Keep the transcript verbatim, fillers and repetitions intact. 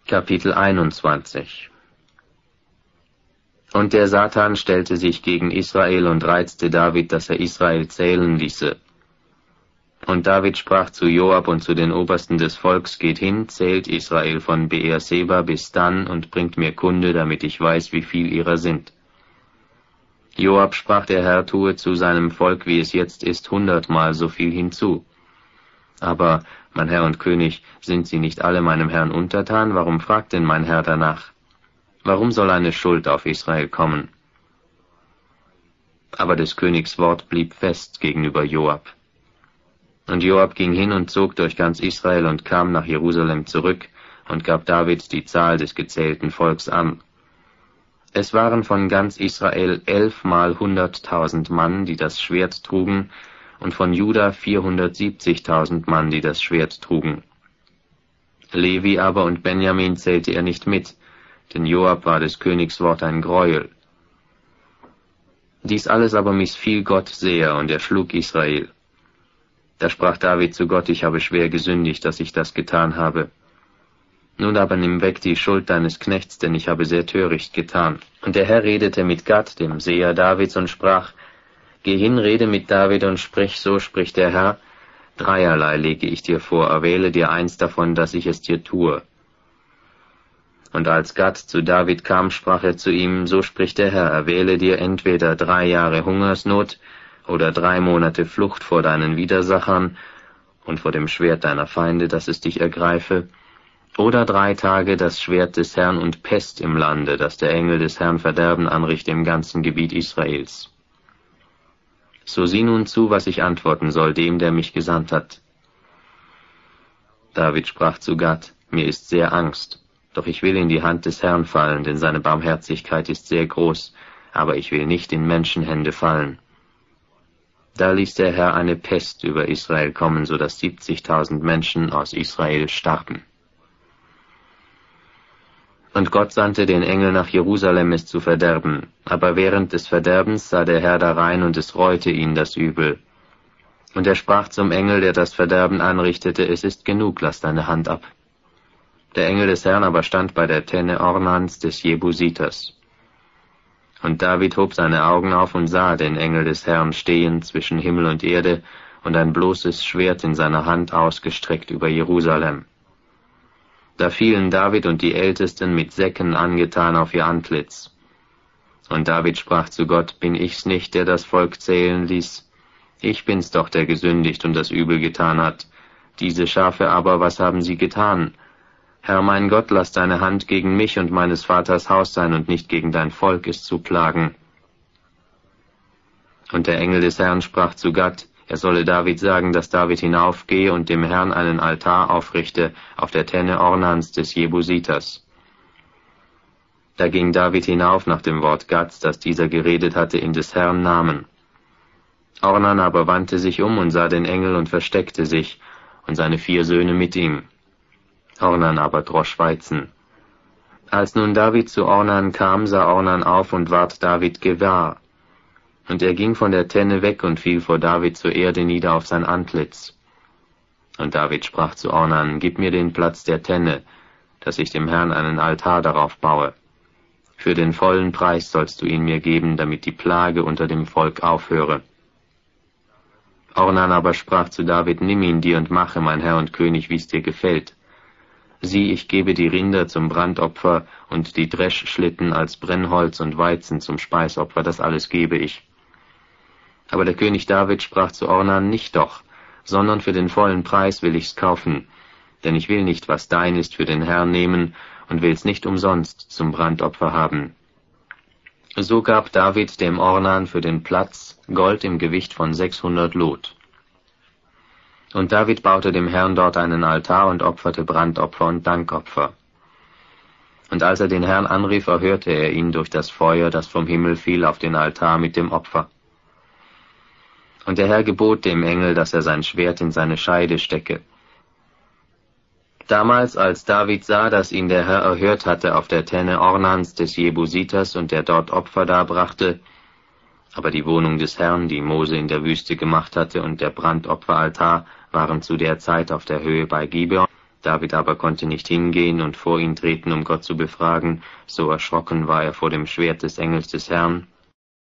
Kapitel einundzwanzig. Und der Satan stellte sich gegen Israel und reizte David, dass er Israel zählen ließe. Und David sprach zu Joab und zu den Obersten des Volks: Geht hin, zählt Israel von Beerseba bis Dan und bringt mir Kunde, damit ich weiß, wie viel ihrer sind. Joab sprach: Der Herr tue zu seinem Volk, wie es jetzt ist, hundertmal so viel hinzu. Aber, mein Herr und König, sind sie nicht alle meinem Herrn untertan? Warum fragt denn mein Herr danach? Warum soll eine Schuld auf Israel kommen? Aber des Königs Wort blieb fest gegenüber Joab. Und Joab ging hin und zog durch ganz Israel und kam nach Jerusalem zurück und gab David die Zahl des gezählten Volks an. Es waren von ganz Israel elfmal hunderttausend Mann, die das Schwert trugen, und von Juda vierhundertsiebzigtausend Mann, die das Schwert trugen. Levi aber und Benjamin zählte er nicht mit, denn Joab war des Königs Wort ein Greuel. Dies alles aber missfiel Gott sehr, und er schlug Israel. Da sprach David zu Gott: Ich habe schwer gesündigt, dass ich das getan habe. Nun aber nimm weg die Schuld deines Knechts, denn ich habe sehr töricht getan. Und der Herr redete mit Gad, dem Seher Davids, und sprach: Geh hin, rede mit David und sprich, so spricht der Herr: Dreierlei lege ich dir vor, erwähle dir eins davon, dass ich es dir tue. Und als Gad zu David kam, sprach er zu ihm: So spricht der Herr, erwähle dir entweder drei Jahre Hungersnot oder drei Monate Flucht vor deinen Widersachern und vor dem Schwert deiner Feinde, dass es dich ergreife, oder drei Tage das Schwert des Herrn und Pest im Lande, dass der Engel des Herrn Verderben anrichte im ganzen Gebiet Israels. So sieh nun zu, was ich antworten soll dem, der mich gesandt hat. David sprach zu Gad: Mir ist sehr Angst, doch ich will in die Hand des Herrn fallen, denn seine Barmherzigkeit ist sehr groß, aber ich will nicht in Menschenhände fallen. Da ließ der Herr eine Pest über Israel kommen, so dass siebzigtausend Menschen aus Israel starben. Und Gott sandte den Engel nach Jerusalem, es zu verderben. Aber während des Verderbens sah der Herr darein, und es reute ihn das Übel. Und er sprach zum Engel, der das Verderben anrichtete: Es ist genug, lass deine Hand ab. Der Engel des Herrn aber stand bei der Tenne Ornans des Jebusiters. Und David hob seine Augen auf und sah den Engel des Herrn stehen zwischen Himmel und Erde und ein bloßes Schwert in seiner Hand ausgestreckt über Jerusalem. Da fielen David und die Ältesten mit Säcken angetan auf ihr Antlitz. Und David sprach zu Gott: Bin ich's nicht, der das Volk zählen ließ? Ich bin's doch, der gesündigt und das Übel getan hat. Diese Schafe aber, was haben sie getan? Herr mein Gott, lass deine Hand gegen mich und meines Vaters Haus sein und nicht gegen dein Volk, es zu plagen. Und der Engel des Herrn sprach zu Gad, er solle David sagen, dass David hinaufgehe und dem Herrn einen Altar aufrichte auf der Tenne Ornans des Jebusiters. Da ging David hinauf nach dem Wort Gads, das dieser geredet hatte, in des Herrn Namen. Ornan aber wandte sich um und sah den Engel und versteckte sich, und seine vier Söhne mit ihm. Ornan aber drosch Weizen. Als nun David zu Ornan kam, sah Ornan auf und ward David gewahr. Und er ging von der Tenne weg und fiel vor David zur Erde nieder auf sein Antlitz. Und David sprach zu Ornan: Gib mir den Platz der Tenne, dass ich dem Herrn einen Altar darauf baue. Für den vollen Preis sollst du ihn mir geben, damit die Plage unter dem Volk aufhöre. Ornan aber sprach zu David: Nimm ihn dir und mache, mein Herr und König, wie's dir gefällt. Sieh, ich gebe die Rinder zum Brandopfer und die Dreschschlitten als Brennholz und Weizen zum Speisopfer, das alles gebe ich. Aber der König David sprach zu Ornan: Nicht doch, sondern für den vollen Preis will ich's kaufen, denn ich will nicht, was dein ist, für den Herrn nehmen und will's nicht umsonst zum Brandopfer haben. So gab David dem Ornan für den Platz Gold im Gewicht von sechshundert Lot. Und David baute dem Herrn dort einen Altar und opferte Brandopfer und Dankopfer. Und als er den Herrn anrief, erhörte er ihn durch das Feuer, das vom Himmel fiel auf den Altar mit dem Opfer. Und der Herr gebot dem Engel, dass er sein Schwert in seine Scheide stecke. Damals, als David sah, dass ihn der Herr erhört hatte auf der Tenne Ornans des Jebusiters und der dort Opfer darbrachte, aber die Wohnung des Herrn, die Mose in der Wüste gemacht hatte, und der Brandopferaltar waren zu der Zeit auf der Höhe bei Gibeon, David aber konnte nicht hingehen und vor ihn treten, um Gott zu befragen, so erschrocken war er vor dem Schwert des Engels des Herrn.